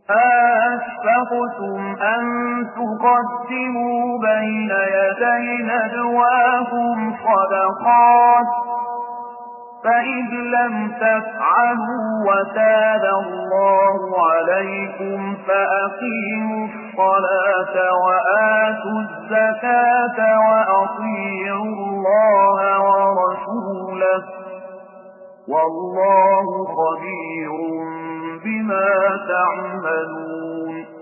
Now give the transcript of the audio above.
أَأَشْفَقْتُمْ أَن تُقَدِّمُوا بَيْنَ يَدَيْ نَجْوَاكُمْ صَدَقَاتٍ فَإِذْ لَمْ تَفْعَلُوا وَتَابَ اللَّهُ عَلَيْكُمْ فَأَقِيمُوا الصَّلَاةَ وَآتُوا الزَّكَاةَ وَأَطِيعُوا اللَّهَ وَرَسُولَهُ وَاللَّهُ خَبِيرٌ بِمَا تَعْمَلُونَ